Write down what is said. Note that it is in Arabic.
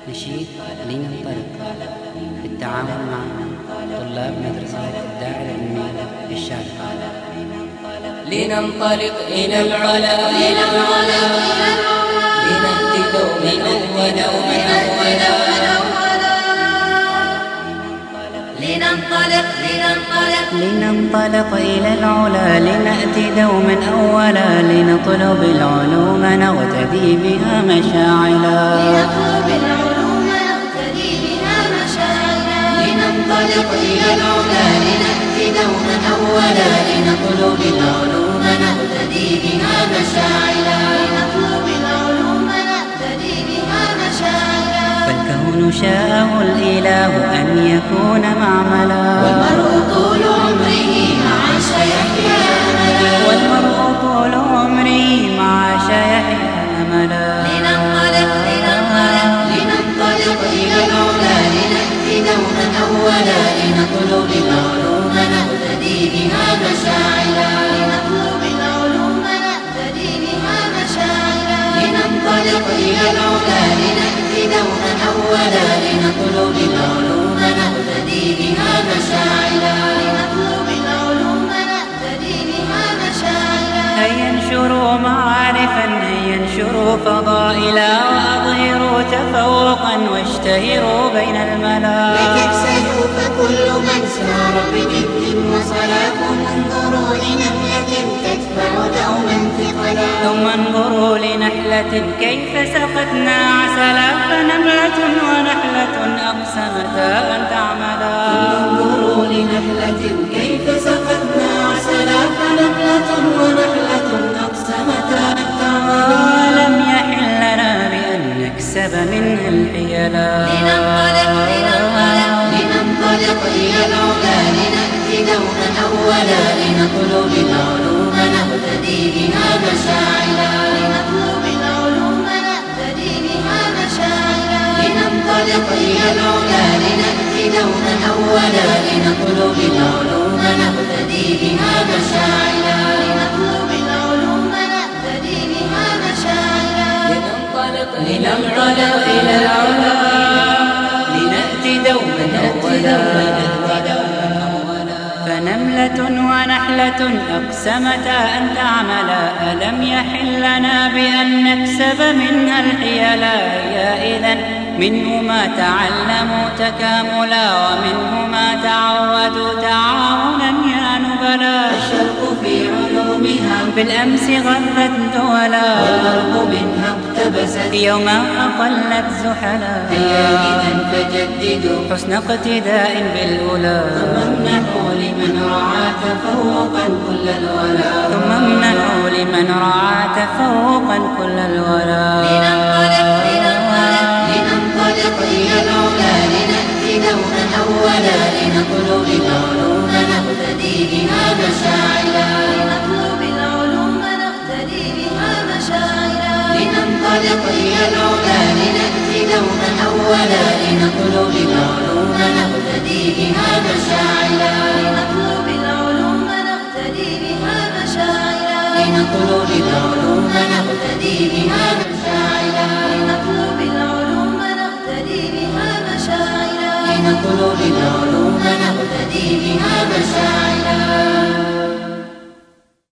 نشيد لننطلق بالتعاون مع طلاب مدرسة الداعي العلمي بالشارقة. لننطلق إلى العلا لنهدي دوما أولا لننطلق إلى العلا لنأتي دوما أولا لنطلب العلوم نغتدي بها مشاعلا. لننطلق إلى العلا لنأتي دوما أولا لنطلب العلوم نغتدي بها مشاعلا. فالكون شاءه الإله أن يكون معملا والمرء طول عمره مع سيحيا أملا لننطلق إلى العلا لنأتي دوما أولا لنطلب العلوم نغتدي بها مشاعلا. لننطلق إلى العلا لنأتي دوما أولا لنطلب العلوم نغتدي بها مشاعلا. هيا انشروا معارفا هيا انشروا فضائلا وأظهروا تفوقا واشتهروا بين الملا. لتكسلوا فكل من سار بجد وصلاة انظروا لنملة تدفع دوما ثقلا. ثم انظروا لنحلة كيف سقتنا عسلا فنملة ونحلة أقسمتا أن تعملا. انظروا لنحلة كيف سقتنا عسلا فنملة ونحلة أقسمتا أن تعملا. لم يحل لنا بأن نكسب منها الحيلا. لننطلق إلى العلا لنأتي دوما أولا لنطلب العلوم نغتدي بها مشاعلا. لننطلق إلى العلا لنأتي دوما أولا لنطلب العلوم نغتدي بها مشاعلا. لننطلق إلى العلا لنأتي دوما أولا فنملة ونحلة أقسمتا أن تعملا. ألم يحل لنا بأن نكسب منها الحيلا. يا إذن منه ما تعلموا تكاملا ومنه ما تعودوا تعاونا يا نبلا. الشرق في علومها بالأمس غرت دولا والغرب منها اقتبست يوما أقلت زحلا. هيا إذن فجددوا حسن اقتداء بالأولى ثم امنحوا لمن رعى تفوقا كل الولا. كل الولا. لننطلق إلى العلا لنأتي دوما أولا لنطلب العلوم نغتدي بها مشاعلا. لننطلق إلى العلا لنأتي دوما أولا لنطلب العلوم نغتدي بها مشاعلا. لنطلب العلوم نغتدي بها مشاعلا. لنطلب العلوم نغتدي بها مشاعلا. لنطلب العلوم نغتدي بها مشاعلا.